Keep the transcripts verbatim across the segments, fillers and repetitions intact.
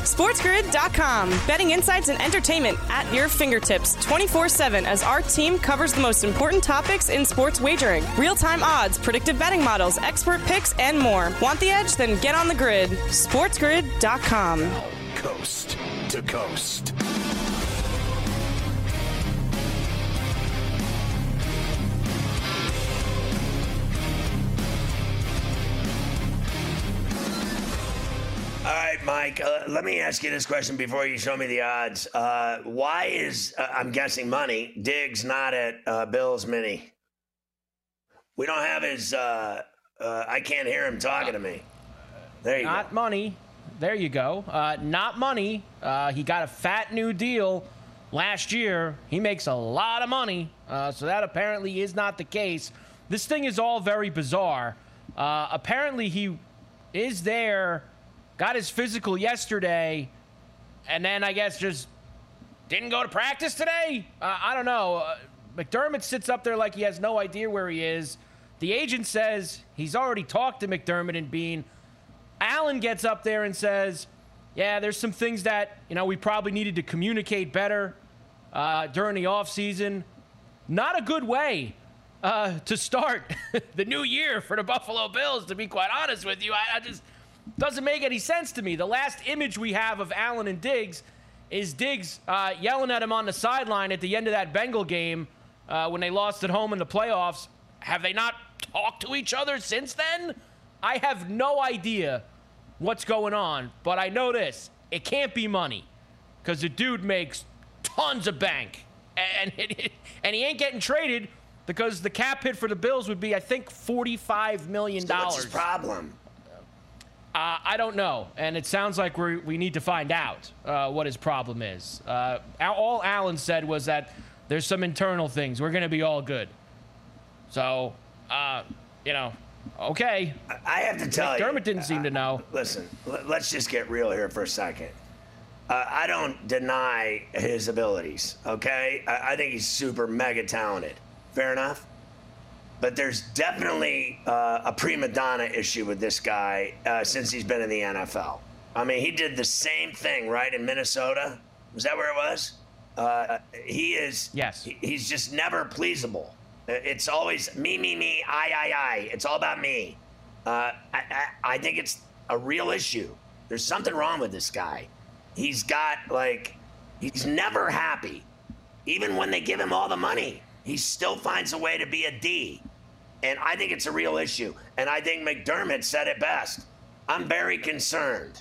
SportsGrid dot com. Betting insights and entertainment at your fingertips twenty-four seven as our team covers the most important topics in sports wagering. Real-time odds, predictive betting models, expert picks, and more. Want the edge? Then get on the grid. SportsGrid dot com. Coast to coast. All right, Mike, uh, let me ask you this question before you show me the odds. Uh, why is, uh, I'm guessing money, Diggs not at uh, Bills Mini? We don't have his, uh, uh, I can't hear him talking to me. There you not go. Not money. There you go. Uh, not money. Uh, he got a fat new deal last year. He makes a lot of money, uh, so that apparently is not the case. This thing is all very bizarre. Uh, apparently he is there, got his physical yesterday, and then I guess just didn't go to practice today? Uh, I don't know. Uh, McDermott sits up there like he has no idea where he is. The agent says he's already talked to McDermott and Bean. Allen gets up there and says, yeah, there's some things that, you know, we probably needed to communicate better uh, during the offseason. Not a good way uh, to start the new year for the Buffalo Bills, to be quite honest with you. I, I just... Doesn't make any sense to me. The last image we have of Allen and Diggs is Diggs uh, yelling at him on the sideline at the end of that Bengal game uh, when they lost at home in the playoffs. Have they not talked to each other since then? I have no idea what's going on, but I know this. It can't be money because the dude makes tons of bank, and, it, and he ain't getting traded because the cap hit for the Bills would be, I think, forty-five million dollars. So what's his problem? Uh, I don't know, and it sounds like we we need to find out uh, what his problem is. Uh, all Allen said was that there's some internal things. We're going to be all good. So, uh, you know, okay. I have to tell McDermott you. McDermott didn't seem to know. Listen, let's just get real here for a second. Uh, I don't deny his abilities, okay? I, I think he's super mega talented. Fair enough? But there's definitely uh, a prima donna issue with this guy uh, since he's been in the N F L. I mean, he did the same thing, right, in Minnesota? Was that where it was? Uh, he is. Yes. He, he's just never pleasable. It's always me, me, me, I, I, I. It's all about me. Uh, I, I, I think it's a real issue. There's something wrong with this guy. He's got, like, he's never happy. Even when they give him all the money, he still finds a way to be a D. And I think it's a real issue. And I think McDermott said it best. I'm very concerned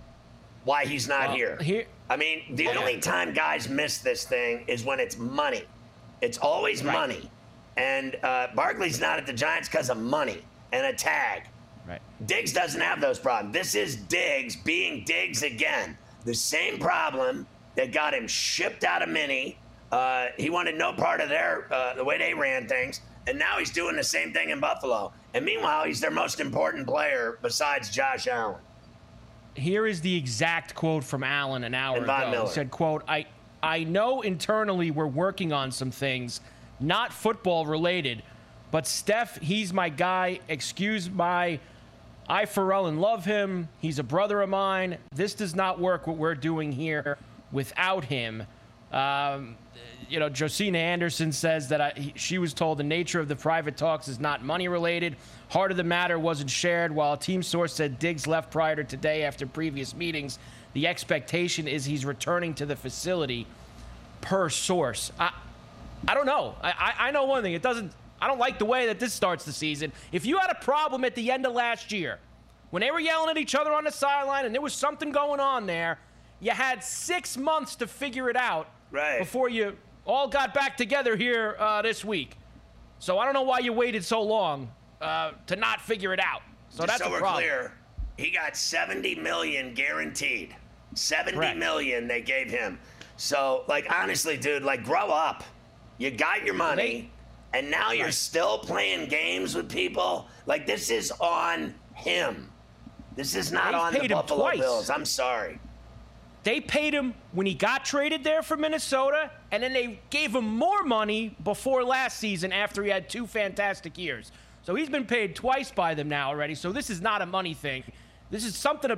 why he's not well, here. here. I mean, the yeah. only time guys miss this thing is when it's money. It's always right. money. And uh, Barkley's not at the Giants because of money and a tag. Right. Diggs doesn't have those problems. This is Diggs being Diggs again. The same problem that got him shipped out of Mini. Uh, he wanted no part of their uh, the way they ran things. And now he's doing the same thing in Buffalo. And meanwhile, he's their most important player besides Josh Allen. Here is the exact quote from Allen an hour ago. Miller. He said, quote, I, I know internally we're working on some things, not football related, but Steph, he's my guy. Excuse my, I, Pharrell, love him. He's a brother of mine. This does not work what we're doing here without him. Um, you know, Josina Anderson says that I, he, she was told the nature of the private talks is not money related. Heart of the matter wasn't shared. While a team source said Diggs left prior to today after previous meetings, the expectation is he's returning to the facility per source. I, I don't know. I, I know one thing. It doesn't, I don't like the way that this starts the season. If you had a problem at the end of last year, when they were yelling at each other on the sideline and there was something going on there, you had six months to figure it out right. before you all got back together here uh, this week. So I don't know why you waited so long uh, to not figure it out. So Just that's so a we're problem. clear, he got seventy million dollars guaranteed. seventy Correct. million dollars they gave him. So, like, honestly, dude, like, grow up. You got your money, they, and now you're right. still playing games with people. Like, this is on him. This is not they on the Buffalo twice. Bills. I'm sorry. They paid him when he got traded there from Minnesota, and then they gave him more money before last season after he had two fantastic years. So he's been paid twice by them now already. So this is not a money thing. This is something about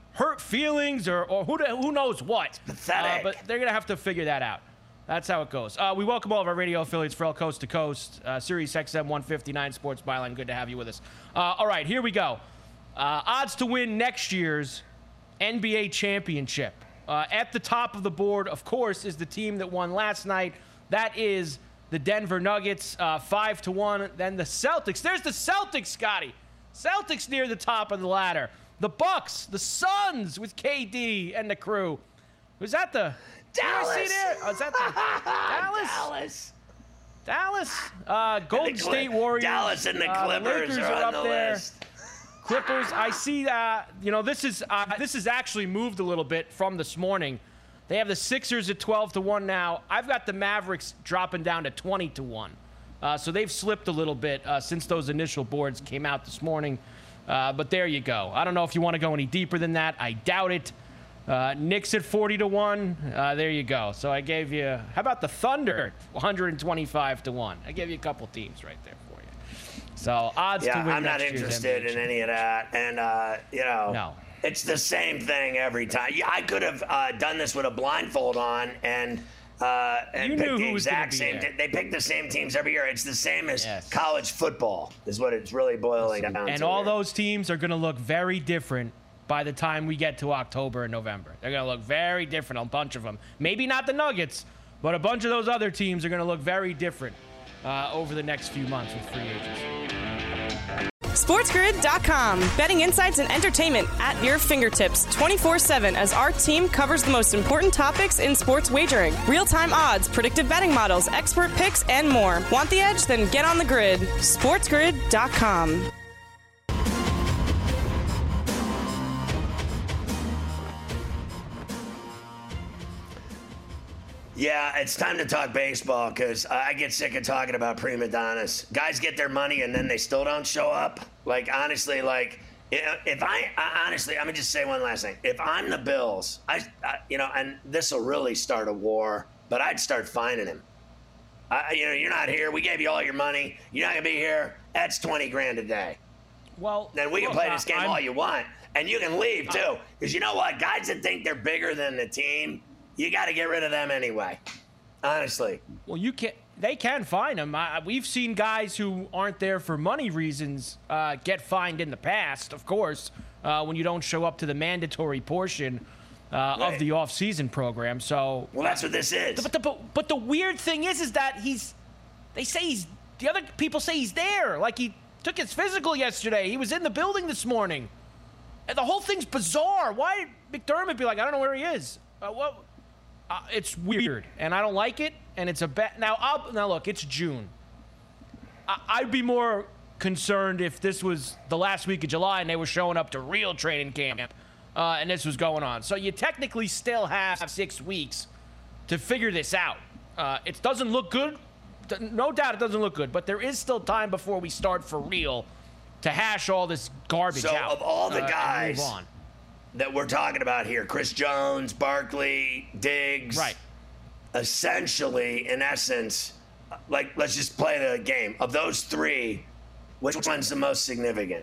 hurt feelings or, or who, who knows what. Pathetic. Uh, but they're going to have to figure that out. That's how it goes. Uh, we welcome all of our radio affiliates for El Coast to Coast, uh, Sirius X M one fifty-nine Sports Byline. Good to have you with us. Uh, all right, here we go. Uh, odds to win next year's N B A championship. Uh, at the top of the board, of course, is the team that won last night. That is the Denver Nuggets, uh, five to one. Then the Celtics. There's the Celtics, Scotty. Celtics near the top of the ladder. The Bucks, the Suns with K D and the crew. Was that the Dallas? See there? Oh, is that the Dallas? Dallas. Dallas. Uh, Golden Cl- State Warriors. Dallas and the uh, Clippers Lakers are on up the there. list. Clippers. I see that. You know, this is uh, this has actually moved a little bit from this morning. They have the Sixers at twelve to one now. I've got the Mavericks dropping down to twenty to one. Uh, so they've slipped a little bit uh, since those initial boards came out this morning. Uh, but there you go. I don't know if you want to go any deeper than that. I doubt it. Uh, Knicks at forty to one. Uh, there you go. So I gave you, how about the Thunder? one twenty-five to one. I gave you a couple teams right there for you. So odds yeah, to win I'm not next year's interested N B A in any of that. And, uh, you know, No. it's the same thing every time. Yeah, I could have uh, done this with a blindfold on and, uh, and You picked knew the who was gonna exact be same. there. They pick the same teams every year. It's the same as Yes. college football is what it's really boiling down to. And all here. those teams are going to look very different by the time we get to October and November. They're going to look very different, a bunch of them. Maybe not the Nuggets, but a bunch of those other teams are going to look very different uh, over the next few months with free agents. SportsGrid dot com. Betting insights and entertainment at your fingertips twenty-four seven as our team covers the most important topics in sports wagering. Real-time odds, predictive betting models, expert picks, and more. Want the edge? Then get on the grid. SportsGrid dot com. Yeah, it's time to talk baseball because I get sick of talking about prima donnas. Guys get their money and then they still don't show up. Like, honestly, like, if I, I honestly, let me just say one last thing. If I'm the Bills, I, I you know, and this will really start a war, but I'd start fining him. I, you know, you're not here. We gave you all your money. You're not going to be here. That's twenty grand a day. Well, Then we can look, play this uh, game I'm- all you want. And you can leave, too. Because you know what? Guys that think they're bigger than the team, you got to get rid of them anyway. Honestly. Well, you can. They can fine them. Uh, we've seen guys who aren't there for money reasons uh, get fined in the past, of course, uh, when you don't show up to the mandatory portion uh, Right. of the off-season program. So, Well, that's what this is. but the but, but the weird thing is, is that he's. They say he's. The other people say he's there. Like he took his physical yesterday. He was in the building this morning. And the whole thing's bizarre. Why did McDermott be like, I don't know where he is? Uh, what? Uh, it's weird, and I don't like it, and it's a bad. Now, I'll, now look, it's June. I, I'd be more concerned if this was the last week of July and they were showing up to real training camp, uh, and this was going on. So you technically still have six weeks to figure this out. Uh, it doesn't look good. No doubt, it doesn't look good, but there is still time before we start for real to hash all this garbage So, out. of all the uh, and guys move on. that we're talking about here, Chris Jones, Barkley, Diggs. Right. Essentially, in essence, like, let's just play the game. Of those three, which one's the most significant?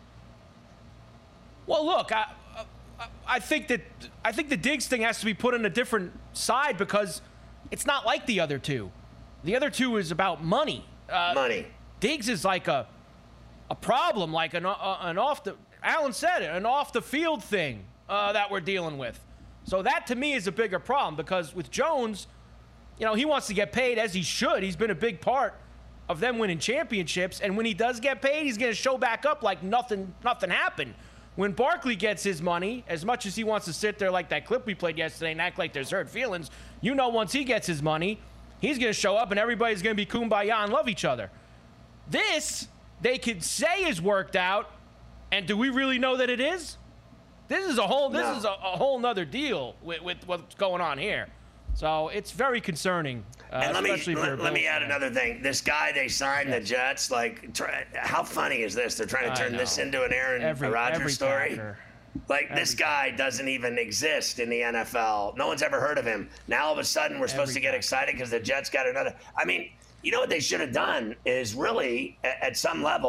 Well, look, I, I, I think that I think the Diggs thing has to be put on a different side because it's not like the other two. The other two is about money. Uh, Money. Diggs is like a a problem, like an uh, an off the. Alan said it, an off the field thing uh, that we're dealing with. So that to me is a bigger problem because with Jones, you know, he wants to get paid as he should. He's been a big part of them winning championships, and when he does get paid, he's going to show back up like nothing nothing happened. When Barkley gets his money, as much as he wants to sit there like that clip we played yesterday and act like there's hurt feelings, you know once he gets his money, he's going to show up and everybody's going to be kumbaya and love each other. This, they could say is worked out, and do we really know that it is? This is a whole this No. is a, a whole nother deal with, with what's going on here. So it's very concerning. Uh, And let me especially if you're a let, let me Bills add fan. another thing. This guy they signed, Yes. the Jets, like, try, how funny is this? They're trying to I turn this know. into an Aaron Every, Rodgers every story. Packer. Like, this every guy doesn't even exist in the N F L. No one's ever heard of him. Now all of a sudden we're supposed Every to get Packer. excited because the Jets got another. I mean, you know what they should have done is really, at, at some level,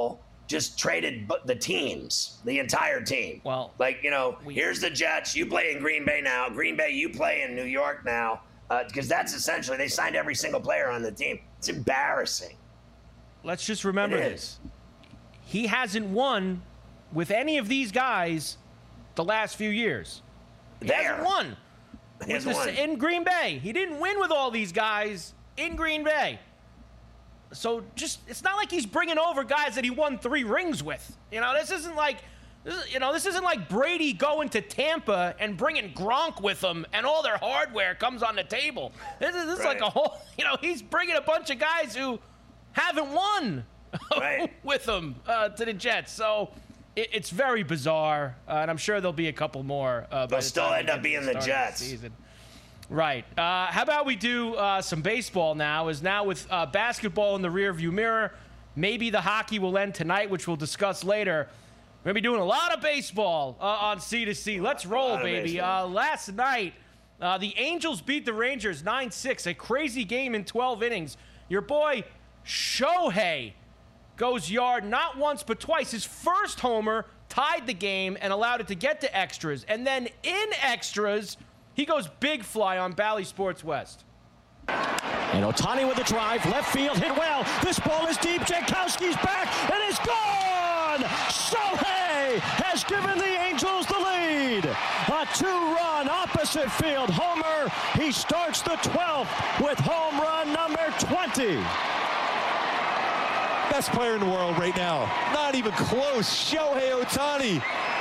just traded the teams, the entire team. Well, like, you know, we, here's the Jets. You play in Green Bay now. Green Bay, you play in New York now. Because uh, that's essentially, they signed every single player on the team. It's embarrassing. Let's just remember this. He hasn't won with any of these guys the last few years. He there. hasn't won. He hasn't this, won. In Green Bay. He didn't win with all these guys in Green Bay. So just, it's not like he's bringing over guys that he won three rings with. You know, this isn't like, this is, you know, this isn't like Brady going to Tampa and bringing Gronk with him and all their hardware comes on the table. This is, this is right. like a whole, you know, he's bringing a bunch of guys who haven't won right. with him uh, to the Jets. So it, it's very bizarre, uh, and I'm sure there'll be a couple more. Uh, They'll the still end up being the, the Jets. The right. Uh, how about we do uh, some baseball now? Is now with uh, basketball in the rearview mirror. Maybe the hockey will end tonight, which we'll discuss later. We're going to be doing a lot of baseball uh, on C to C. Let's roll, baby. Uh, last night, uh, the Angels beat the Rangers nine six. A crazy game in twelve innings. Your boy Shohei goes yard not once but twice. His first homer tied the game and allowed it to get to extras. And then in extras, he goes big fly on Bally Sports West. And Ohtani with the drive, left field, hit well. This ball is deep. Jankowski's back, and it's gone! Shohei has given the Angels the lead. A two-run opposite field homer. He starts the twelfth with home run number twenty. Best player in the world right now. Not even close. Shohei Ohtani.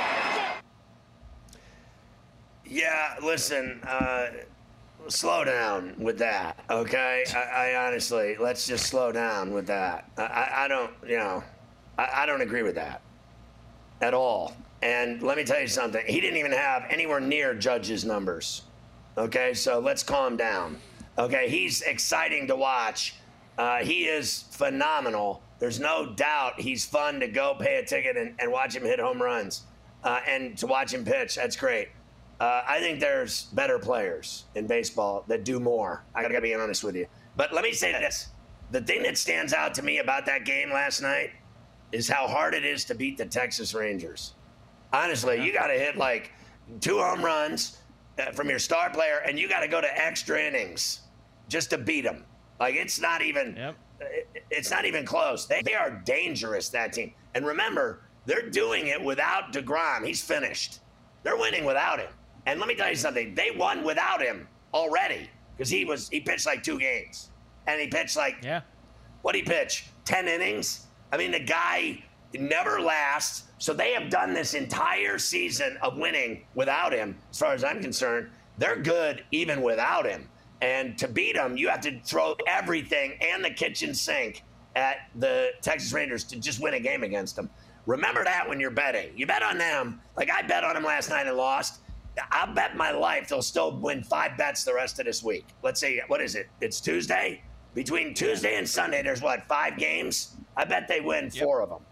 Yeah, listen, uh, slow down with that, okay? I, I honestly, let's just slow down with that. I, I, I don't, you know, I, I don't agree with that at all. And let me tell you something. He didn't even have anywhere near Judge's numbers, okay? So let's calm down, okay? He's exciting to watch. Uh, he is phenomenal. There's no doubt he's fun to go pay a ticket and, and watch him hit home runs uh, and to watch him pitch. That's great. Uh, I think there's better players in baseball that do more. I gotta be honest with you. But let me say this. The thing that stands out to me about that game last night is how hard it is to beat the Texas Rangers. Honestly, you gotta hit like two home runs uh, from your star player, and you gotta go to extra innings just to beat them. Like, it's not even, yep. it, it's not even close. They, they are dangerous, that team. And remember, they're doing it without DeGrom. He's finished. They're winning without him. And let me tell you something. They won without him already because he was he pitched like two games. And he pitched like, yeah. What'd he pitch? ten innings? I mean, the guy never lasts. So they have done this entire season of winning without him, as far as I'm concerned. They're good even without him. And to beat them, you have to throw everything and the kitchen sink at the Texas Rangers to just win a game against them. Remember that when you're betting. You bet on them. Like I bet on them last night and lost. I'll bet my life they'll still win five bets the rest of this week. Let's see, what is it? It's Tuesday? Between Tuesday and Sunday, there's what, five games? I bet they win yep. four of them.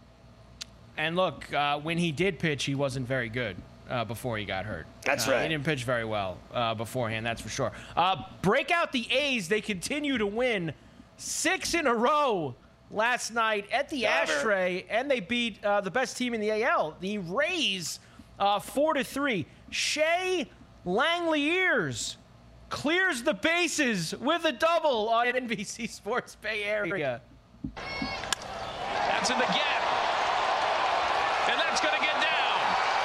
And look, uh, when he did pitch, he wasn't very good uh, before he got hurt. That's uh, right. He didn't pitch very well uh, beforehand, that's for sure. Uh, break out the A's. They continue to win six in a row last night at the Cover. Ashtray, and they beat uh, the best team in the A L, the Rays, uh, four to three. Shea Langeliers clears the bases with a double on N B C Sports Bay Area. That's in the gap, and that's going to get down,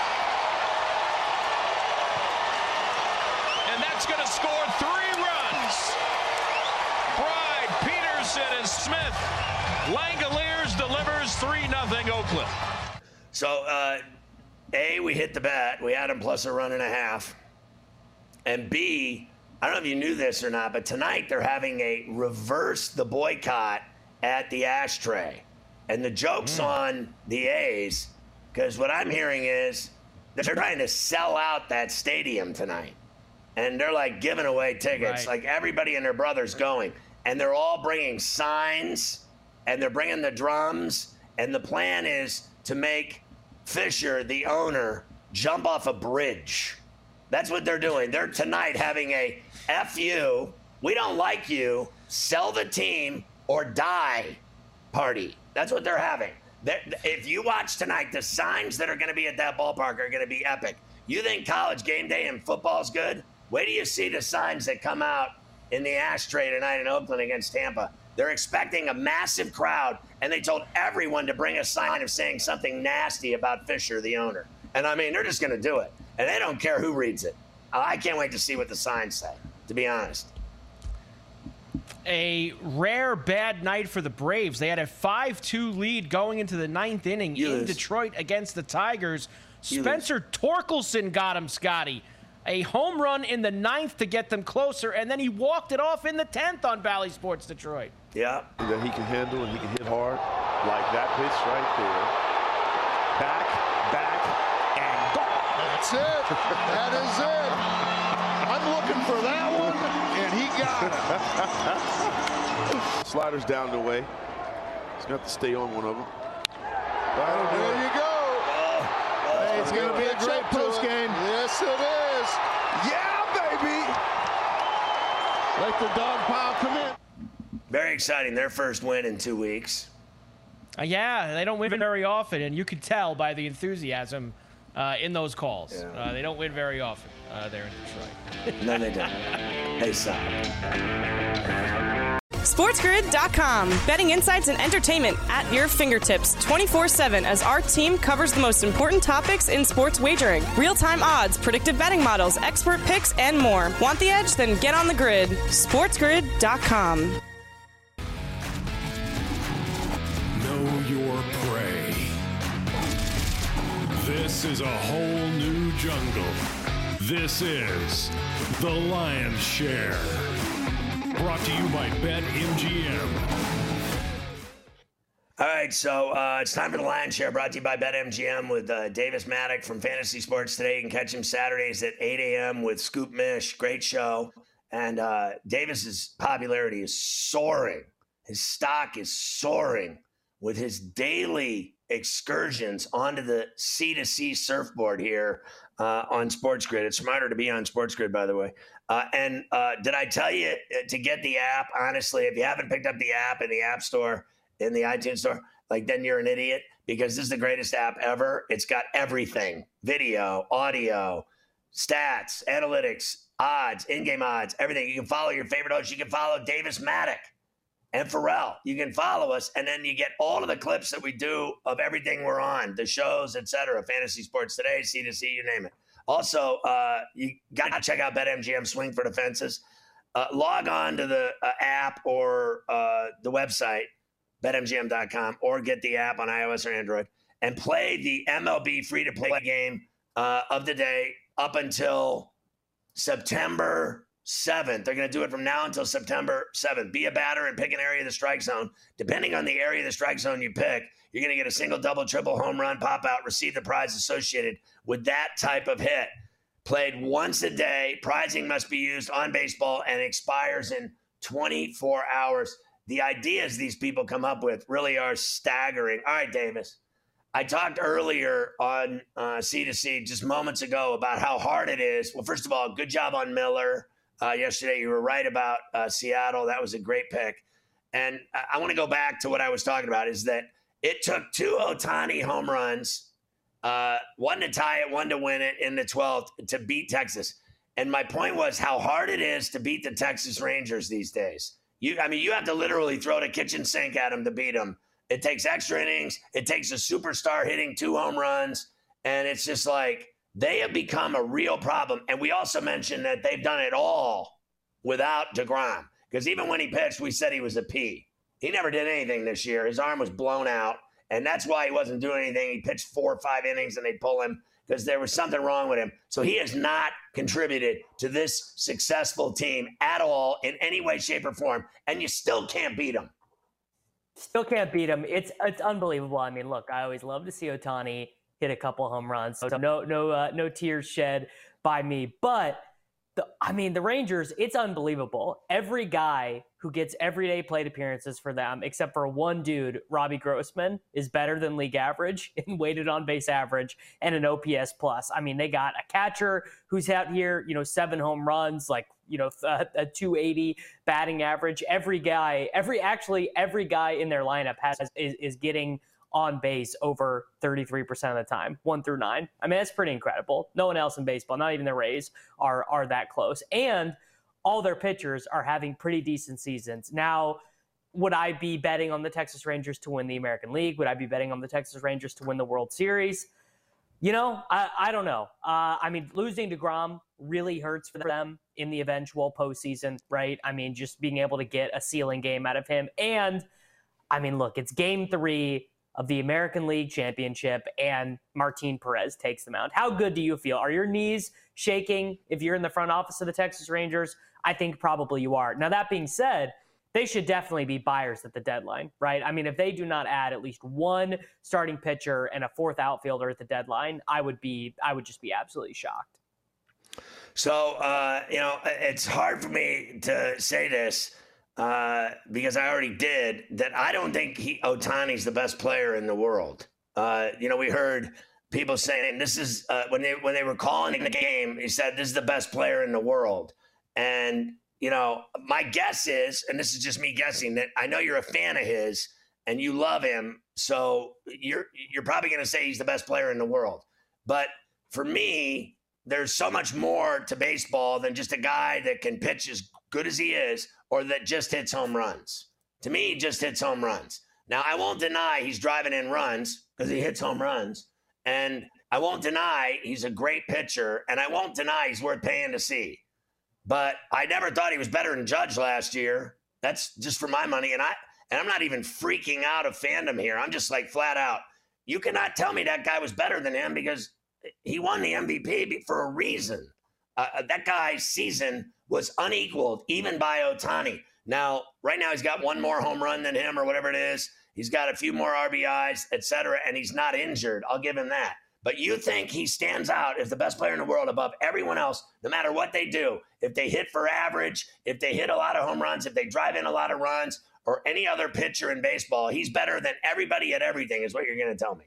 and that's going to score three runs. Bride, Peterson, and Smith. Langeliers delivers three nothing Oakland. So, uh, A, we hit the bat. We had him plus a run and a half. And B, I don't know if you knew this or not, but tonight they're having a reverse the boycott at the Ashtray. And the joke's mm. on the A's, because what I'm hearing is that they're trying to sell out that stadium tonight. And they're like giving away tickets. Right. Like everybody and their brother's going. And they're all bringing signs, and they're bringing the drums. And the plan is to make Fisher, the owner, jump off a bridge. That's what they're doing. They're tonight having a F you, we don't like you, sell the team or die party. That's what they're having. If you watch tonight, the signs that are going to be at that ballpark are going to be epic. You think College game day and football's good? Wait till you see the signs that come out in the ashtray tonight in Oakland against Tampa. They're expecting a massive crowd, and they told everyone to bring a sign of saying something nasty about Fisher, the owner. And, I mean, they're just going to do it. And they don't care who reads it. I can't wait to see what the signs say, to be honest. A rare bad night for the Braves. They had a five two lead going into the ninth inning You in lose. Detroit against the Tigers. You Spencer Torkelson got him, Scotty. A home run in the ninth to get them closer, and then he walked it off in the tenth on Bally Sports Detroit. Yeah. That he can handle and he can hit hard. Like that pitch right there. Back, back, and go. That's it. That is it. I'm looking for that one, and he got it. Sliders down the way. He's going to have to stay on one of them. Oh, there you go. Hey, it's going to be a great post game. Yes, it is. Yeah, baby. Let the dog pile come in. Very exciting. Their first win in two weeks. Uh, yeah, they don't win very often, and you can tell by the enthusiasm uh, in those calls. Yeah. Uh, they don't win very often uh, there in Detroit. No, they don't. They suck. SportsGrid dot com. Betting insights and entertainment at your fingertips twenty-four seven as our team covers the most important topics in sports wagering. Real-time odds, predictive betting models, expert picks, and more. Want the edge? Then get on the grid. SportsGrid dot com. Know your prey. This is a whole new jungle. This is The Lion's Share. Brought to you by BetMGM. All right, so uh, it's time for the Lion's Share, brought to you by BetMGM with uh, Davis Maddock from Fantasy Sports Today. You can catch him Saturdays at eight a.m. with Scoop Mish. Great show. And uh, Davis's popularity is soaring. His stock is soaring with his daily excursions onto the C to C surfboard here uh, on SportsGrid. It's smarter to be on SportsGrid, by the way. Uh, and uh, did I tell you to get the app? Honestly, if you haven't picked up the app in the App Store, in the iTunes Store, like then you're an idiot, because this is the greatest app ever. It's got everything: video, audio, stats, analytics, odds, in-game odds, everything. You can follow your favorite hosts. You can follow Davis Maddock and Pharrell. You can follow us, and then you get all of the clips that we do of everything we're on, the shows, et cetera. Fantasy Sports Today, C to C, you name it. Also, uh, you got to check out BetMGM Swing for the Fences. Uh, log on to the uh, app or uh, the website, bet M G M dot com, or get the app on iOS or Android, and play the M L B free-to-play game uh, of the day up until September seventh. They're going to do it from now until September seventh. Be a batter and pick an area of the strike zone. Depending on the area of the strike zone you pick, you're going to get a single, double, triple, home run, pop out, receive the prize associated with that type of hit. Played once a day. Prizing must be used on baseball and expires in twenty-four hours. The ideas these people come up with really are staggering. All right, Davis. I talked earlier on uh, C to C just moments ago about how hard it is. Well, first of all, good job on Miller. Uh, yesterday, you were right about uh, Seattle. That was a great pick. And I, I want to go back to what I was talking about, is that it took two Ohtani home runs, uh, one to tie it, one to win it in the twelfth to beat Texas. And my point was how hard it is to beat the Texas Rangers these days. You, I mean, you have to literally throw the kitchen sink at them to beat them. It takes extra innings. It takes a superstar hitting two home runs. And it's just like they have become a real problem. And we also mentioned that they've done it all without DeGrom. Because even when he pitched, we said he was a P. He never did anything this year. His arm was blown out. And that's why he wasn't doing anything. He pitched four or five innings and they'd pull him because there was something wrong with him. So he has not contributed to this successful team at all in any way, shape, or form. And you still can't beat him. Still can't beat him. It's it's unbelievable. I mean, look, I always love to see Ohtani hit a couple home runs. So no no uh, no tears shed by me. But the, I mean, the Rangers, it's unbelievable. Every guy who gets everyday plate appearances for them, except for one dude, Robbie Grossman, is better than league average in weighted on base average and an O P S plus. I mean, they got a catcher who's out here, you know, seven home runs, like, you know, a, a two eighty batting average. Every guy, every actually every guy in their lineup has is, is getting on base over thirty-three percent of the time, one through nine. I mean, that's pretty incredible. No one else in baseball, not even the Rays, are are that close. And all their pitchers are having pretty decent seasons. Now, would I be betting on the Texas Rangers to win the American League? Would I be betting on the Texas Rangers to win the World Series? You know, I, I don't know. Uh, I mean, losing DeGrom really hurts for them in the eventual postseason, right? I mean, just being able to get a ceiling game out of him. And, I mean, look, it's game three of the American League Championship, and Martin Perez takes them out. How good do you feel? Are your knees shaking if you're in the front office of the Texas Rangers? I think probably you are. Now, that being said, they should definitely be buyers at the deadline, right? I mean, if they do not add at least one starting pitcher and a fourth outfielder at the deadline, I would be, I would just be absolutely shocked. So, uh, you know, it's hard for me to say this uh, because I already did, that I don't think he, Ohtani's the best player in the world. Uh, you know, we heard people saying this is uh, when they when they were calling the game, he said this is the best player in the world. And you know, my guess is, and this is just me guessing, that I know you're a fan of his and you love him, so you're you're probably going to say he's the best player in the world. But for me, there's so much more to baseball than just a guy that can pitch as good as he is or that just hits home runs. To me, he just hits home runs. Now, I won't deny he's driving in runs because he hits home runs, and I won't deny he's a great pitcher, and I won't deny he's worth paying to see. But I never thought he was better than Judge last year. That's just for my money. And, I, and I'm not even freaking out of fandom here. I'm just like flat out. You cannot tell me that guy was better than him because he won the M V P for a reason. Uh, that guy's season was unequaled, even by Ohtani. Now, right now he's got one more home run than him or whatever it is. He's got a few more R B Is, et cetera, and he's not injured. I'll give him that. But you think he stands out as the best player in the world above everyone else, no matter what they do. If they hit for average, if they hit a lot of home runs, if they drive in a lot of runs, or any other pitcher in baseball, he's better than everybody at everything is what you're going to tell me.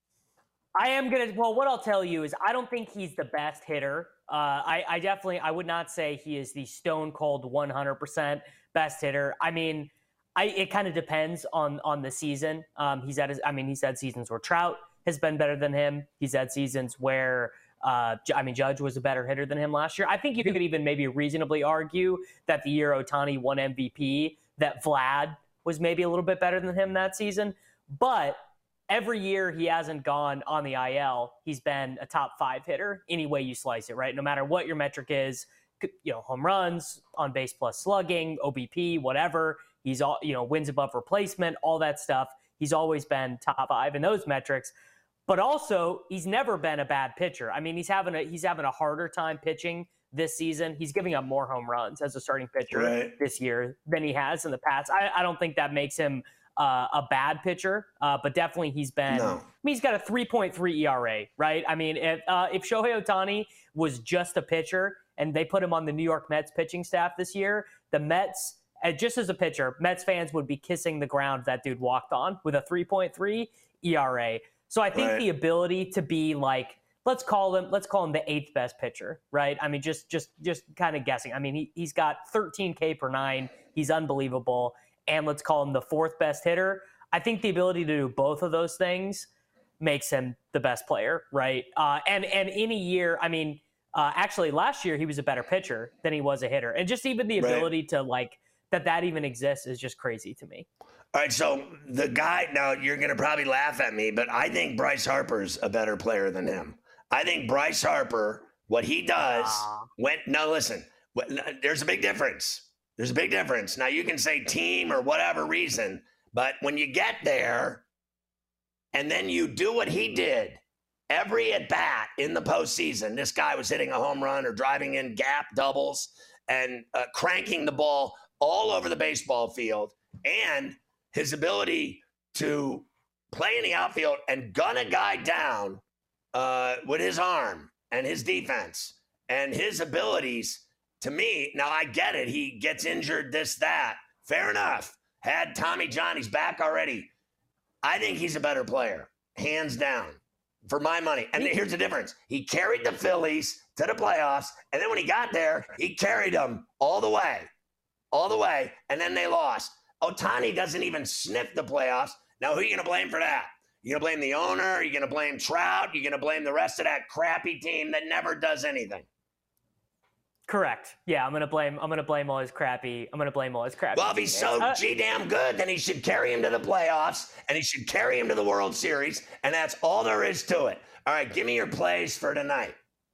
I am going to, well, what I'll tell you is I don't think he's the best hitter. Uh, I, I definitely, I would not say he is the stone cold one hundred percent best hitter. I mean, I, it kind of depends on, on the season. Um, he's had his, I mean, he's had seasons where Trout has been better than him. He's had seasons where, uh, I mean, Judge was a better hitter than him last year. I think you could even maybe reasonably argue that the year Ohtani won M V P, that Vlad was maybe a little bit better than him that season. But every year he hasn't gone on the I L, he's been a top five hitter any way you slice it, right? No matter what your metric is, you know, home runs, on base plus slugging, O B P, whatever. He's all, you know, wins above replacement, all that stuff. He's always been top five in those metrics. But also, he's never been a bad pitcher. I mean, he's having a he's having a harder time pitching this season. He's giving up more home runs as a starting pitcher right. this year than he has in the past. I, I don't think that makes him uh, a bad pitcher, uh, but definitely he's been. No. I mean, he's got a three point three E R A, right? I mean, if uh, if Shohei Ohtani was just a pitcher and they put him on the New York Mets pitching staff this year, the Mets, uh, just as a pitcher, Mets fans would be kissing the ground that dude walked on with a three point three E R A. So I think right. the ability to be like, let's call him, let's call him the eighth best pitcher, right? I mean, just, just, just kind of guessing. I mean, he, he's got thirteen K per nine. He's unbelievable. And let's call him the fourth best hitter. I think the ability to do both of those things makes him the best player, right? Uh, and, and in a year, I mean, uh, actually last year he was a better pitcher than he was a hitter. And just even the ability right. to like, that that even exists is just crazy to me. All right, so the guy, now you're going to probably laugh at me, but I think Bryce Harper's a better player than him. I think Bryce Harper, what he does, uh, when, no, listen, there's a big difference. There's a big difference. Now, you can say team or whatever reason, but when you get there and then you do what he did, every at-bat in the postseason, this guy was hitting a home run or driving in gap doubles and uh, cranking the ball all over the baseball field, and his ability to play in the outfield and gun a guy down uh, with his arm and his defense and his abilities, to me, now I get it. He gets injured, this, that. Fair enough. Had Tommy John, he's back already. I think he's a better player, hands down, for my money. And here's the difference. He carried the Phillies to the playoffs, and then when he got there, he carried them all the way, all the way, and then they lost. Ohtani doesn't even sniff the playoffs. Now, who are you going to blame for that? You gonna blame the owner? You gonna blame Trout? You gonna blame the rest of that crappy team that never does anything? Correct. Yeah, I'm gonna blame. I'm gonna blame all his crappy. I'm gonna blame all his crappy. Well, if he's so uh, g damn good, then he should carry him to the playoffs, and he should carry him to the World Series, and that's all there is to it. All right, give me your plays for tonight.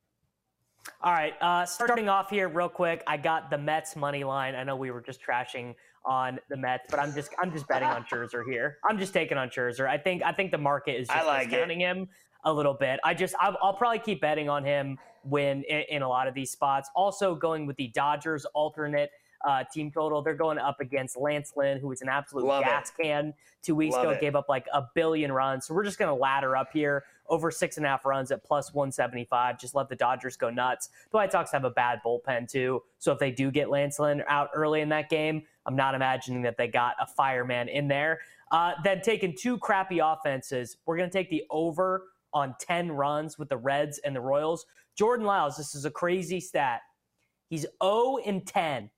All right, uh, starting off here real quick, I got the Mets money line. I know we were just trashing on the Mets, but I'm just I'm just betting on Scherzer here. I'm just taking on Scherzer. I think I think the market is just like discounting him a little bit. I just I'll, I'll probably keep betting on him when in, in a lot of these spots. Also going with the Dodgers alternate uh, team total. They're going up against Lance Lynn, who is an absolute Love gas it. can two weeks Love ago, it. gave up like a billion runs. So we're just going to ladder up here over six and a half runs at plus one seventy-five. Just let the Dodgers go nuts. The White Sox have a bad bullpen too. So if they do get Lance Lynn out early in that game, I'm not imagining that they got a fireman in there. Uh, then taking two crappy offenses, we're going to take the over on ten runs with the Reds and the Royals. Jordan Lyles, this is a crazy stat. He's oh and ten.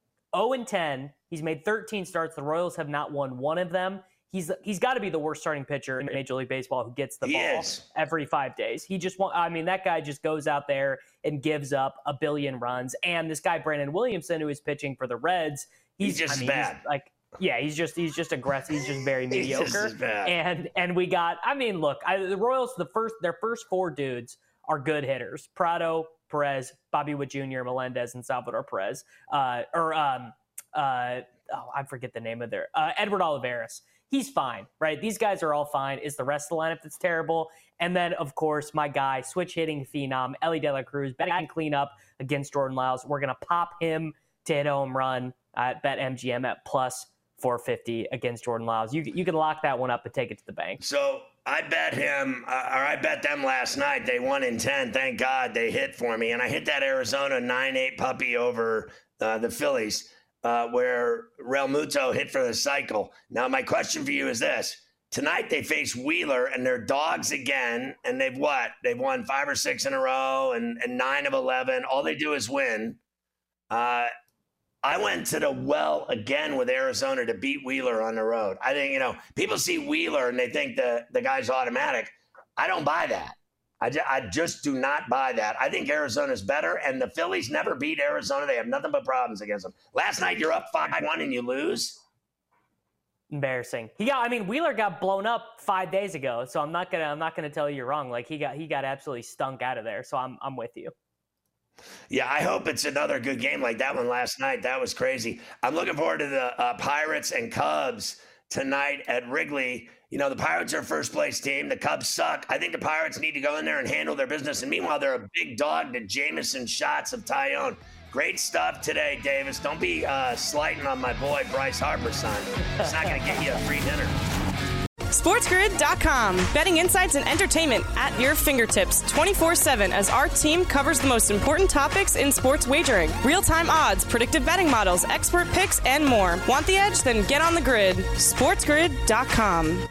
oh and ten. He's made thirteen starts. The Royals have not won one of them. He's he's got to be the worst starting pitcher in Major League Baseball who gets the He ball is. every five days. He just want, I mean, that guy just goes out there and gives up a billion runs. And this guy, Brandon Williamson, who is pitching for the Reds, he's, He's just I mean, bad. He's like, yeah, he's just he's just aggressive. He's just very He's just mediocre. as bad. And and we got, I mean, look, I, the Royals, the first their first four dudes are good hitters: Prado, Perez, Bobby Witt Junior, Melendez, and Salvador Perez. Uh, or um, uh, oh, I forget the name of their uh, Edward Olivares. He's fine, right? These guys are all fine. Is the rest of the lineup that's terrible? And then, of course, my guy, switch hitting phenom, Ellie De La Cruz, betting cleanup against Jordan Lyles. We're going to pop him to hit a home run at BetMGM at plus four fifty against Jordan Lyles. You, you can lock that one up and take it to the bank. So I bet him, uh, or I bet them last night. They won in ten. Thank God they hit for me. And I hit that Arizona nine eight puppy over uh, the Phillies. Uh, where Real Muto hit for the cycle. Now, my question for you is this. Tonight, they face Wheeler, and they're dogs again, and they've what? They've won five or six in a row and, and nine of eleven. All they do is win. Uh, I went to the well again with Arizona to beat Wheeler on the road. I think, you know, people see Wheeler, and they think the, the guy's automatic. I don't buy that. I, ju- I just do not buy that. I think Arizona's better, and the Phillies never beat Arizona. They have nothing but problems against them. Last night, you're up five one and you lose. Embarrassing. He got. I mean, Wheeler got blown up five days ago, so I'm not gonna. I'm not gonna tell you you're wrong. Like he got. He got absolutely stunk out of there. So I'm. I'm with you. Yeah, I hope it's another good game like that one last night. That was crazy. I'm looking forward to the uh, Pirates and Cubs tonight at Wrigley. You know, the Pirates are a first-place team. The Cubs suck. I think the Pirates need to go in there and handle their business. And meanwhile, they're a big dog to Jameson shots of Tyone. Great stuff today, Davis. Don't be uh, slighting on my boy Bryce Harper, son. It's not going to get you a free dinner. SportsGrid dot com. Betting insights and entertainment at your fingertips twenty-four seven as our team covers the most important topics in sports wagering. Real-time odds, predictive betting models, expert picks, and more. Want the edge? Then get on the grid. SportsGrid dot com.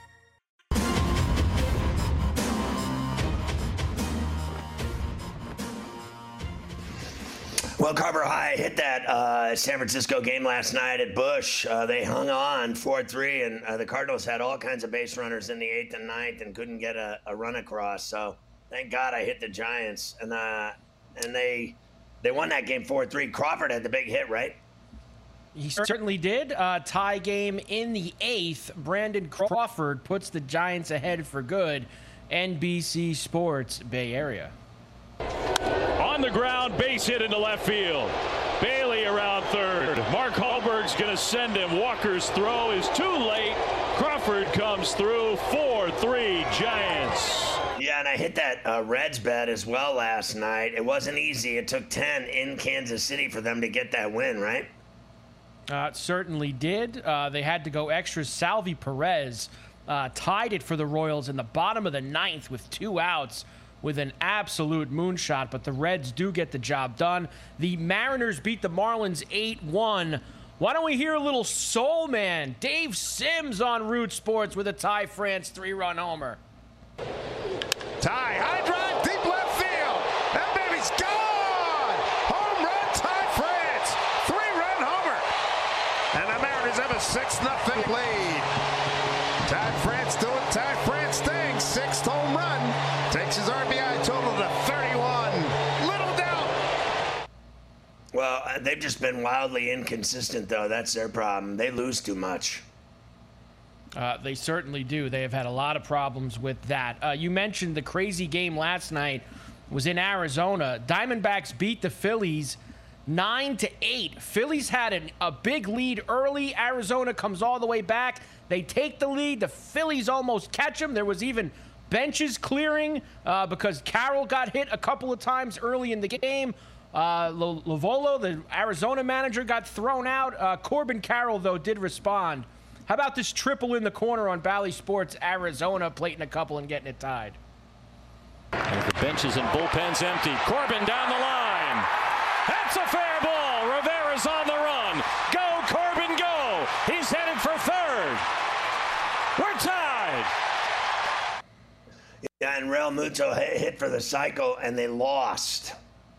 Well, Carver High hit that uh, San Francisco game last night at Busch. Uh, they hung on four three, and uh, the Cardinals had all kinds of base runners in the eighth and ninth and couldn't get a, a run across. So thank God I hit the Giants, and uh, and they they won that game four three. Crawford had the big hit, right? He certainly did. Uh, tie game in the eighth. Brandon Crawford puts the Giants ahead for good. N B C Sports, Bay Area. On the ground, base hit into left field. Bailey around third. Mark Hallberg's going to send him. Walker's throw is too late. Crawford comes through. four three Giants. Yeah, and I hit that uh, Reds bet as well last night. It wasn't easy. It took ten in Kansas City for them to get that win, right? Uh, it certainly did. Uh, they had to go extra. Salvi Perez uh, tied it for the Royals in the bottom of the ninth with two outs with an absolute moonshot, but the Reds do get the job done. The Mariners beat the Marlins eight one. Why don't we hear a little soul man, Dave Sims on Root Sports with a Ty France three-run homer. Ty, high drive, deep left field. That baby's gone. Home run, Ty France. Three-run homer. And the Mariners have a six nothing lead. Ty France doing Ty France. Well, uh, they've just been wildly inconsistent, though. That's their problem. They lose too much. Uh, they certainly do. They have had a lot of problems with that. Uh, you mentioned the crazy game last night was in Arizona. Diamondbacks beat the Phillies nine to eight. Phillies had an, a big lead early. Arizona comes all the way back. They take the lead. The Phillies almost catch them. There was even benches clearing uh, because Carroll got hit a couple of times early in the game. Uh, Lovolo, the Arizona manager, got thrown out. Uh, Corbin Carroll, though, did respond. How about this triple in the corner on Bally Sports, Arizona, plating a couple and getting it tied? With the benches and bullpens empty, Corbin down the line. That's a fair ball. Rivera's on the run. Go, Corbin, go. He's headed for third. We're tied. Yeah, and Real Muto hit for the cycle, and they lost.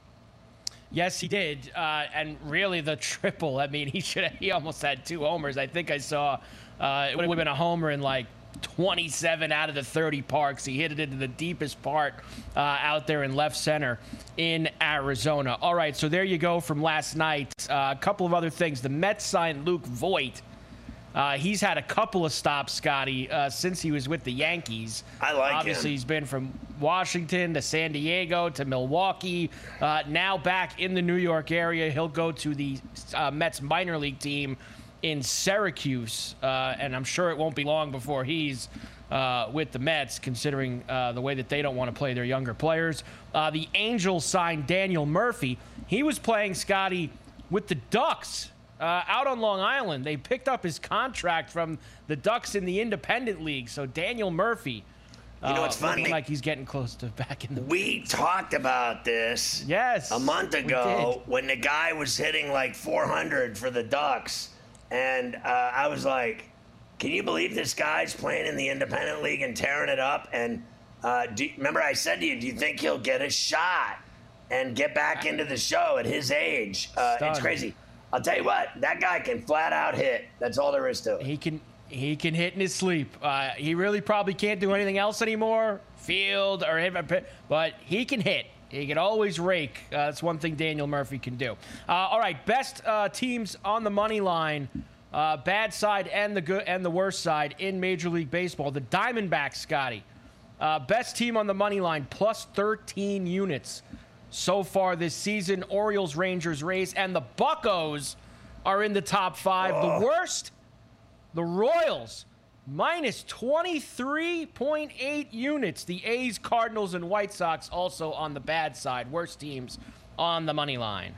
Yes, he did, uh, and really the triple. I mean, he should have, he almost had two homers. I think I saw uh, it would have been a homer in like twenty-seven out of the thirty parks. He hit it into the deepest part uh, out there in left center in Arizona. All right, so there you go from last night. Uh, a couple of other things. The Mets signed Luke Voit. Uh, he's had a couple of stops, Scotty, uh, since he was with the Yankees. I like Obviously, him. he's been from Washington to San Diego to Milwaukee. Uh, now back in the New York area. He'll go to the uh, Mets minor league team in Syracuse. Uh, and I'm sure it won't be long before he's uh, with the Mets, considering uh, the way that they don't want to play their younger players. Uh, the Angels signed Daniel Murphy. He was playing, Scotty, with the Ducks. Uh, out on Long Island. They picked up his contract from the Ducks in the Independent League. So Daniel Murphy, uh, you know what's funny? looking like he's getting close to back in the. We talked about this. Yes, a month ago when the guy was hitting like four hundred for the Ducks, and uh, I was like, "Can you believe this guy's playing in the Independent League and tearing it up?" And uh, do, remember, I said to you, "Do you think he'll get a shot and get back into the show at his age?" Uh, it's crazy. I'll tell you what, that guy can flat out hit. That's all there is to it. He can he can hit in his sleep. Uh, he really probably can't do anything else anymore, field or hit, but he can hit. He can always rake. Uh, that's one thing Daniel Murphy can do. Uh, all right, best uh, teams on the money line, uh, bad side and the good and the worst side in Major League Baseball. The Diamondbacks, Scotty, uh, best team on the money line, plus thirteen units. So far this season. Orioles, Rangers, Rays, and the Buccos are in the top five. Oh. The worst, the Royals, minus twenty-three point eight units. The A's, Cardinals, and White Sox also on the bad side. Worst teams on the money line.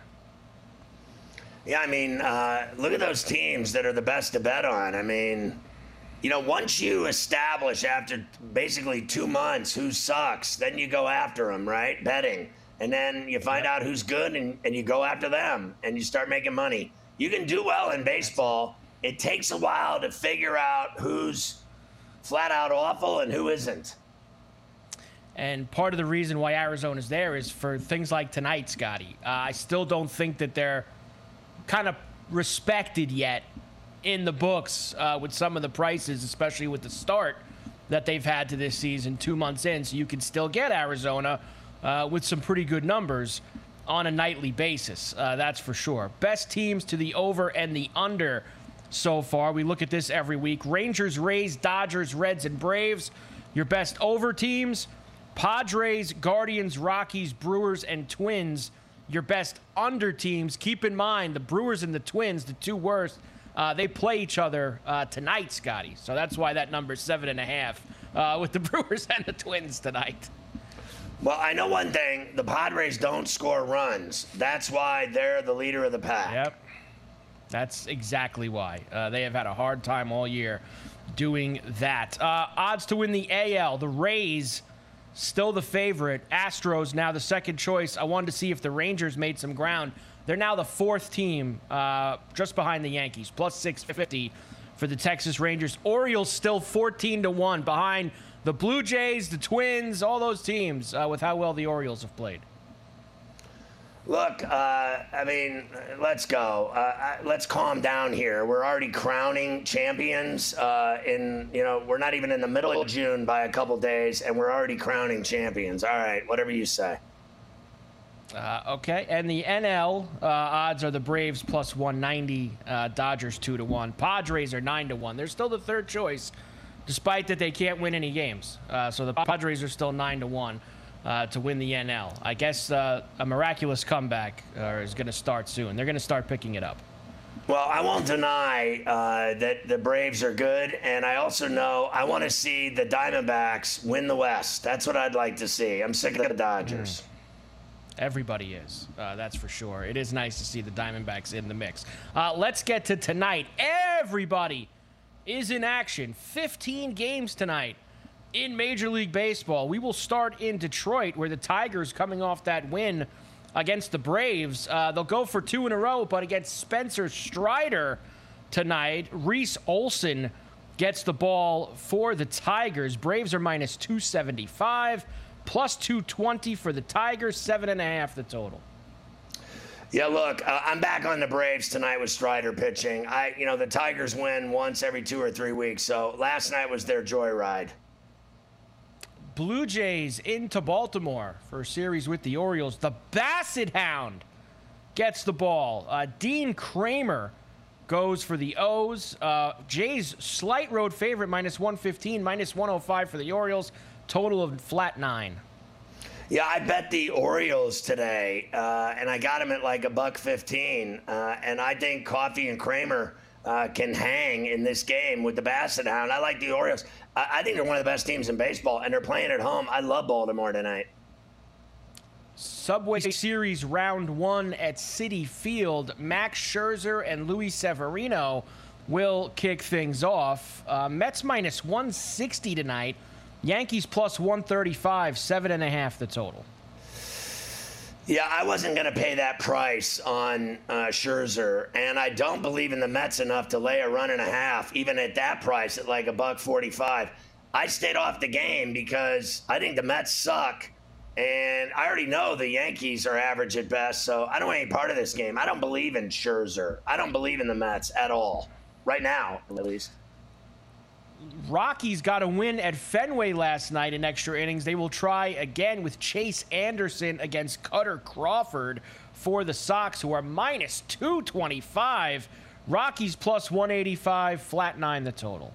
Yeah, I mean, uh, look at those teams that are the best to bet on. I mean, you know, once you establish after basically two months who sucks, then you go after them, right? Betting. And then you find out who's good, and, and you go after them, and you start making money. You can do well in baseball. It takes a while to figure out who's flat out awful and who isn't. And part of the reason why Arizona's there is for things like tonight, Scotty. Uh, I still don't think that they're kind of respected yet in the books uh, with some of the prices, especially with the start that they've had to this season two months in. So you can still get Arizona Uh, with some pretty good numbers on a nightly basis. Uh, that's for sure. Best teams to the over and the under so far. We look at this every week. Rangers, Rays, Dodgers, Reds, and Braves. Your best over teams. Padres, Guardians, Rockies, Brewers, and Twins. Your best under teams. Keep in mind, the Brewers and the Twins, the two worst, uh, they play each other uh, tonight, Scotty. So that's why that number is seven and a half uh, with the Brewers and the Twins tonight. Well, I know one thing. The Padres don't score runs. That's why they're the leader of the pack. Yep. That's exactly why. Uh, they have had a hard time all year doing that. Uh, odds to win the A L. The Rays, still the favorite. Astros, now the second choice. I wanted to see if the Rangers made some ground. They're now the fourth team, uh, just behind the Yankees, plus six fifty for the Texas Rangers. Orioles still fourteen to one behind the Blue Jays, the Twins, all those teams uh, with how well the Orioles have played. Look, uh, I mean, let's go. Uh, let's calm down here. We're already crowning champions uh, in, you know, we're not even in the middle of June by a couple days, and we're already crowning champions. All right, whatever you say. Uh, okay, and the N L uh, odds are the Braves plus one ninety, uh, Dodgers two to one, Padres are nine to one. They're still the third choice, despite that they can't win any games. Uh, so the Padres are still nine to one uh, to win the N L. I guess uh, a miraculous comeback uh, is going to start soon. They're going to start picking it up. Well, I won't deny uh, that the Braves are good, and I also know I want to see the Diamondbacks win the West. That's what I'd like to see. I'm sick of the Dodgers. Mm. Everybody is, uh, that's for sure. It is nice to see the Diamondbacks in the mix. Uh, let's get to tonight. Everybody is in action. fifteen games tonight in Major League Baseball. We will start in Detroit, where the Tigers, coming off that win against the Braves, uh, they'll go for two in a row, but against Spencer Strider tonight, Reese Olson gets the ball for the Tigers. Braves are minus two seventy-five. Plus two twenty for the Tigers, seven and a half the total. Yeah, look, uh, I'm back on the Braves tonight with Strider pitching. I, you know, the Tigers win once every two or three weeks, so last night was their joyride. Blue Jays into Baltimore for a series with the Orioles. The Basset Hound gets the ball. Uh, Dean Kramer goes for the O's. Uh, Jays slight road favorite, minus one fifteen, minus one oh five for the Orioles. Total of flat nine. Yeah, I bet the Orioles today, uh, and I got them at like a buck fifteen. Uh, and I think Coffey and Kramer uh, can hang in this game with the Basset Hound. I like the Orioles. I, I think they're one of the best teams in baseball, and they're playing at home. I love Baltimore tonight. Subway Series round one at Citi Field. Max Scherzer and Luis Severino will kick things off. Uh, Mets minus one sixty tonight. Yankees plus one thirty-five, seven and a half the total. Yeah, I wasn't going to pay that price on uh, Scherzer, and I don't believe in the Mets enough to lay a run and a half, even at that price at like a buck forty-five. I stayed off the game because I think the Mets suck, and I already know the Yankees are average at best, so I don't want any part of this game. I don't believe in Scherzer. I don't believe in the Mets at all, right now at least. Rockies got a win at Fenway last night in extra innings. They will try again with Chase Anderson against Cutter Crawford for the Sox, who are minus two twenty-five. Rockies plus one eighty-five, flat nine the total.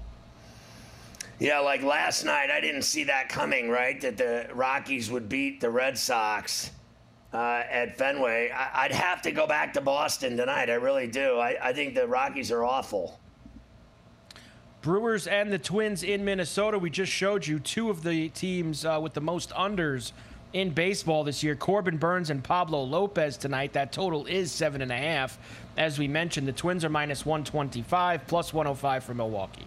Yeah, like last night, I didn't see that coming, right? That the Rockies would beat the Red Sox uh, at Fenway. I- I'd have to go back to Boston tonight. I really do. I, I think the Rockies are awful. Brewers and the Twins in Minnesota. We just showed you two of the teams uh, with the most unders in baseball this year. Corbin Burns and Pablo Lopez tonight. That total is seven and a half. As we mentioned, the Twins are minus one twenty-five, plus one oh five for Milwaukee.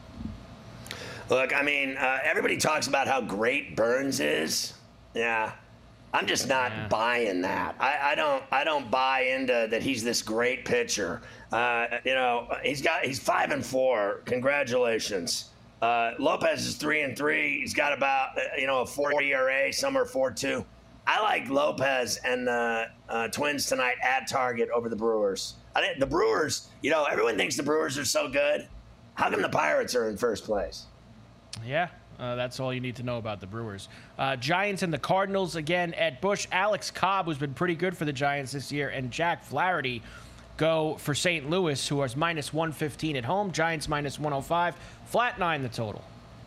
Look, I mean, uh, everybody talks about how great Burns is. Yeah, I'm just not yeah. buying that. I, I don't. I don't buy into that. He's this great pitcher. Uh, you know, he's got. He's five and four. Congratulations. Uh, Lopez is three and three. He's got about uh, you know a four E R A. Some are four two. I like Lopez and the uh, Twins tonight at Target over the Brewers. I think the Brewers. You know, everyone thinks the Brewers are so good. How come the Pirates are in first place? Yeah. Uh, that's all you need to know about the Brewers. Uh, Giants and the Cardinals again at Busch. Alex Cobb, who's been pretty good for the Giants this year, and Jack Flaherty go for Saint Louis, who is minus one fifteen at home. Giants minus one oh five. Flat nine the total.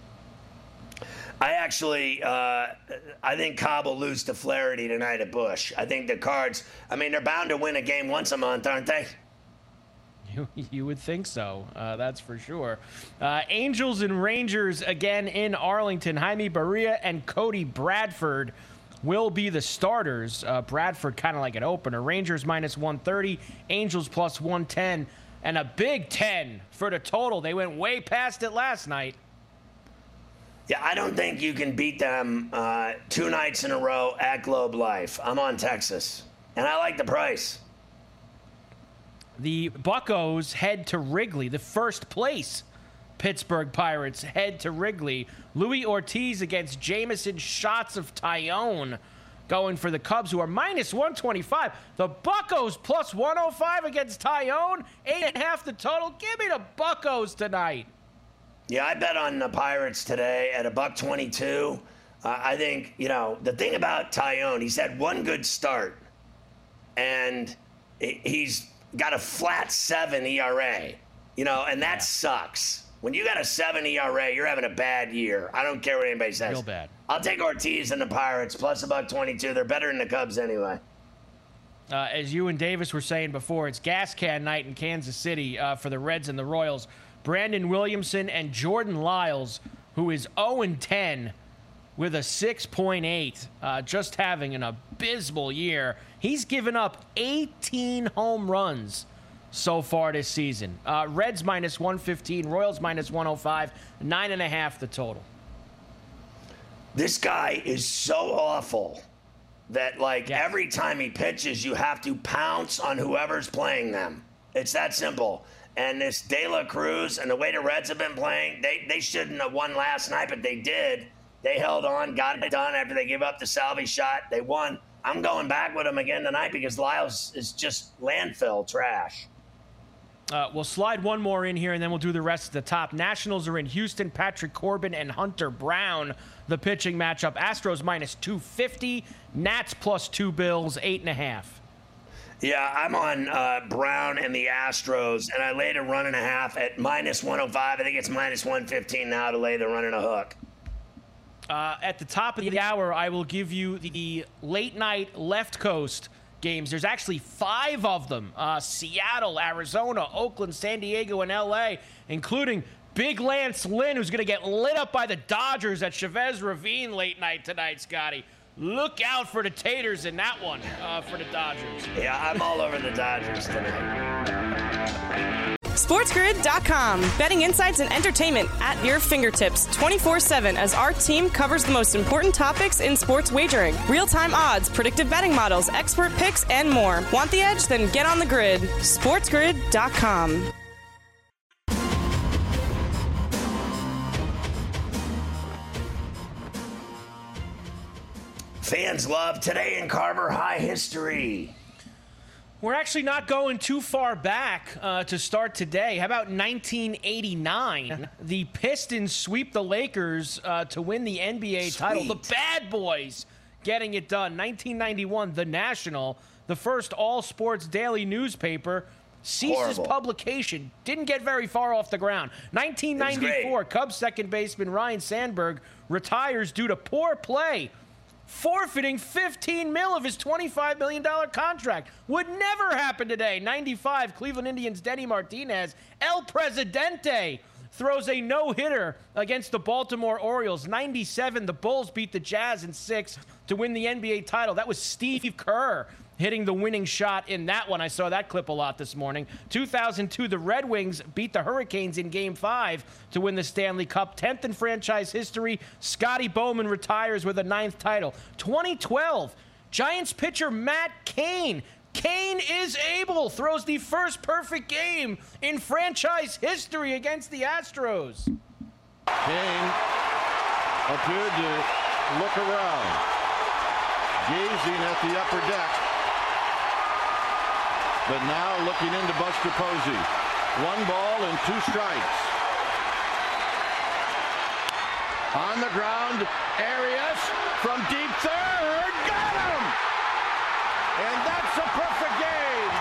I actually, uh, I think Cobb will lose to Flaherty tonight at Busch. I think the Cards, I mean, they're bound to win a game once a month, aren't they? You, you would think so. Uh, that's for sure. Uh, Angels and Rangers again in Arlington. Jaime Barria and Cody Bradford will be the starters. Uh, Bradford kind of like an opener. Rangers minus one thirty. Angels plus one ten. And a big ten for the total. They went way past it last night. Yeah, I don't think you can beat them uh, two nights in a row at Globe Life. I'm on Texas. And I like the price. The Buccos head to Wrigley. The first place Pittsburgh Pirates head to Wrigley. Louis Ortiz against Jameson Shots of Tyone going for the Cubs, who are minus one twenty-five. The Buccos plus one oh five against Tyone. Eight and a half the total. Give me the Buccos tonight. Yeah, I bet on the Pirates today at a buck twenty-two. Uh, I think, you know, the thing about Taillon, he's had one good start, and he's got a flat seven E R A, you know, and that yeah. sucks. When you got a seven E R A, you're having a bad year. I don't care what anybody says. Real bad. I'll take Ortiz and the Pirates, plus a buck twenty-two. They're better than the Cubs anyway. Uh, as you and Davis were saying before, it's gas can night in Kansas City uh, for the Reds and the Royals. Brandon Williamson and Jordan Lyles, who is oh and ten with a six point eight, uh, just having an abysmal year. He's given up eighteen home runs so far this season. Uh, Reds minus one fifteen, Royals minus one oh five, nine and a half the total. This guy is so awful that, like, yeah. every time he pitches, you have to pounce on whoever's playing them. It's that simple. And this De La Cruz and the way the Reds have been playing, they, they shouldn't have won last night, but they did. They held on, got it done after they gave up the Salvi shot. They won. I'm going back with them again tonight because Lyles is just landfill trash. Uh, we'll slide one more in here, and then we'll do the rest of the top. Nationals are in Houston. Patrick Corbin and Hunter Brown, the pitching matchup. Astros minus two fifty. Nats plus two Bills, eight and a half. Yeah, I'm on uh, Brown and the Astros, and I laid a run and a half at minus one oh five. I think it's minus one fifteen now to lay the run and a hook. Uh, at the top of the hour, I will give you the late-night left coast games. There's actually five of them. Uh, Seattle, Arizona, Oakland, San Diego, and L A, including Big Lance Lynn, who's going to get lit up by the Dodgers at Chavez Ravine late night tonight, Scotty. Look out for the taters in that one uh, for the Dodgers. Yeah, I'm all over the Dodgers tonight. SportsGrid dot com. Betting insights and entertainment at your fingertips twenty-four seven as our team covers the most important topics in sports wagering. Real-time odds, predictive betting models, expert picks, and more. Want the edge? Then get on the grid. SportsGrid dot com. Fans love Today in Carver High history. We're actually not going too far back uh, to start today. How about nineteen eighty-nine? The Pistons sweep the Lakers uh, to win the N B A Sweet. title. The Bad Boys getting it done. nineteen ninety-one, The National, the first all-sports daily newspaper, ceases Horrible. publication. Didn't get very far off the ground. nineteen ninety-four, Cubs second baseman Ryan Sandberg retires due to poor play, forfeiting fifteen mil of his twenty-five million dollars contract. Would never happen today. ninety-five, Cleveland Indians Denny Martinez, El Presidente, throws a no-hitter against the Baltimore Orioles. ninety-seven, the Bulls beat the Jazz in six to win the N B A title. That was Steve Kerr hitting the winning shot in that one. I saw that clip a lot this morning. two thousand two, the Red Wings beat the Hurricanes in Game five to win the Stanley Cup. tenth in franchise history, Scotty Bowman retires with a ninth title. twenty twelve, Giants pitcher Matt Cain. Cain is able, throws the first perfect game in franchise history against the Astros. Cain appeared to look around, gazing at the upper deck. But now looking into Buster Posey. One ball and two strikes. On the ground, Arias from deep third. Got him! And that's a perfect game.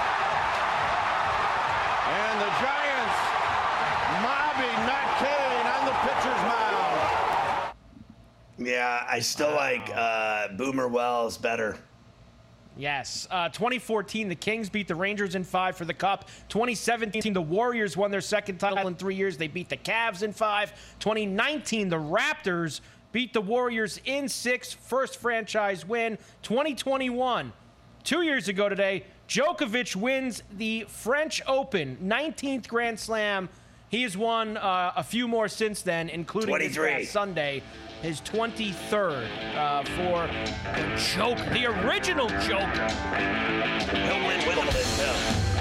And the Giants mobbing Matt Cain on the pitcher's mound. Yeah, I still like uh, Boomer Wells better. Yes. Uh, twenty fourteen, the Kings beat the Rangers in five for the Cup. twenty seventeen, the Warriors won their second title in three years. They beat the Cavs in five. twenty nineteen, the Raptors beat the Warriors in six. First franchise win. twenty twenty-one, two years ago today, Djokovic wins the French Open, nineteenth Grand Slam. He has won uh, a few more since then, including this past Sunday, his twenty-third uh, for the Joker, the original Joker. He'll win Wimbledon, too.